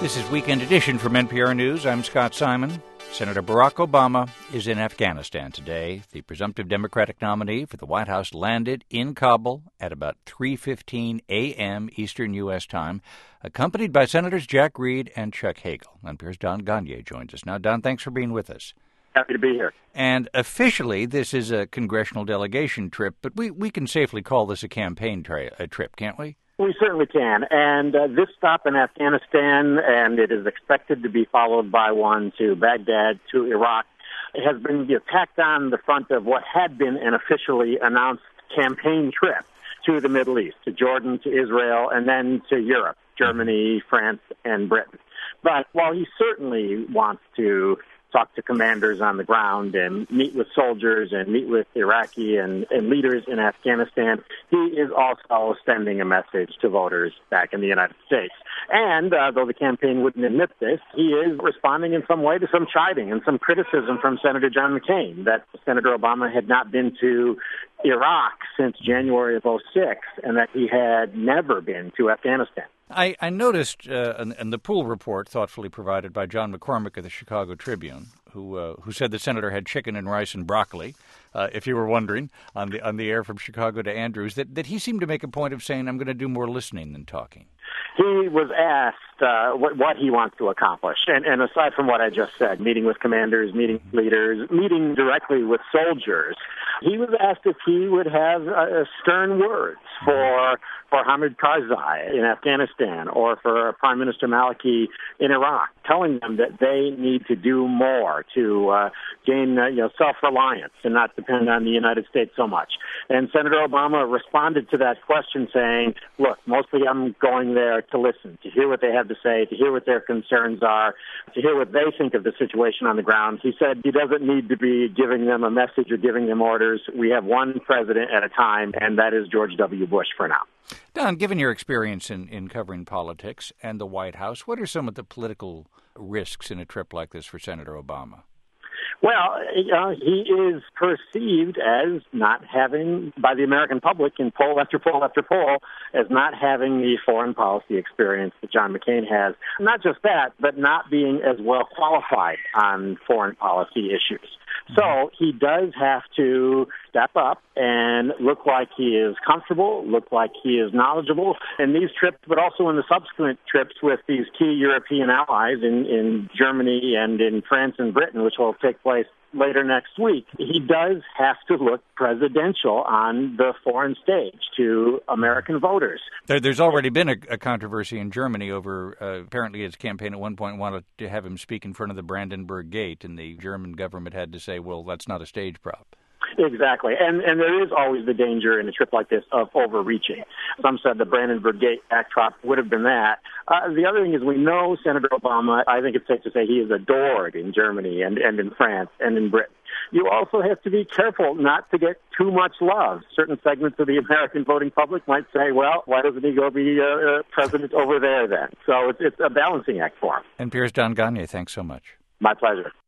This is Weekend Edition from NPR News. I'm Scott Simon. Senator Barack Obama is in Afghanistan today. The presumptive Democratic nominee for the White House landed in Kabul at about 3:15 a.m. Eastern U.S. time, accompanied by Senators Jack Reed and Chuck Hagel. NPR's Don Gagné joins us now. Don, thanks for being with us. Happy to be here. And officially, this is a congressional delegation trip, but we can safely call this a campaign trip, can't we? We certainly can. And this stop in Afghanistan, and it is expected to be followed by one to Baghdad, to Iraq, has been tacked on the front of what had been an officially announced campaign trip to the Middle East, to Jordan, to Israel, and then to Europe, Germany, France, and Britain. But while he certainly wants to talk to commanders on the ground and meet with soldiers and meet with Iraqi and leaders in Afghanistan, he is also sending a message to voters back in the United States. And though the campaign wouldn't admit this, he is responding in some way to some chiding and some criticism from Senator John McCain that Senator Obama had not been to Iraq since January of 2006 and that he had never been to Afghanistan. I noticed in the pool report thoughtfully provided by John McCormick of the Chicago Tribune, who said the senator had chicken and rice and broccoli, if you were wondering, on the air from Chicago to Andrews, that he seemed to make a point of saying, I'm going to do more listening than talking. He was asked what he wants to accomplish. And aside from what I just said, meeting with commanders, meeting with leaders, meeting directly with soldiers, he was asked if he would have stern words for Hamid Karzai in Afghanistan or for Prime Minister Maliki in Iraq, telling them that they need to do more to gain self-reliance and not depend on the United States so much. And Senator Obama responded to that question saying, look, mostly I'm going there to listen, to hear what they have to say, to hear what their concerns are, to hear what they think of the situation on the ground. He said he doesn't need to be giving them a message or giving them orders. We have one president at a time, and that is George W. Bush for now. Don, given your experience in covering politics and the White House, what are some of the political risks in a trip like this for Senator Obama? Well, he is perceived as not having, by the American public in poll after poll after poll, as not having the foreign policy experience that John McCain has. Not just that, but not being as well qualified on foreign policy issues. So he does have to step up and look like he is comfortable, look like he is knowledgeable in these trips, but also in the subsequent trips with these key European allies in Germany and in France and Britain, which will take place later next week. He does have to look presidential on the foreign stage to American voters. There's already been a controversy in Germany over apparently his campaign at one point wanted to have him speak in front of the Brandenburg Gate, and the German government had to say, well, that's not a stage prop. Exactly. And there is always the danger in a trip like this of overreaching. Some said the Brandenburg Gate backdrop would have been that. The other thing is we know Senator Obama, I think it's safe to say he is adored in Germany and in France and in Britain. You also have to be careful not to get too much love. Certain segments of the American voting public might say, well, why doesn't he go be president over there then? So it's a balancing act for him. NPR's Don Gagné, thanks so much. My pleasure.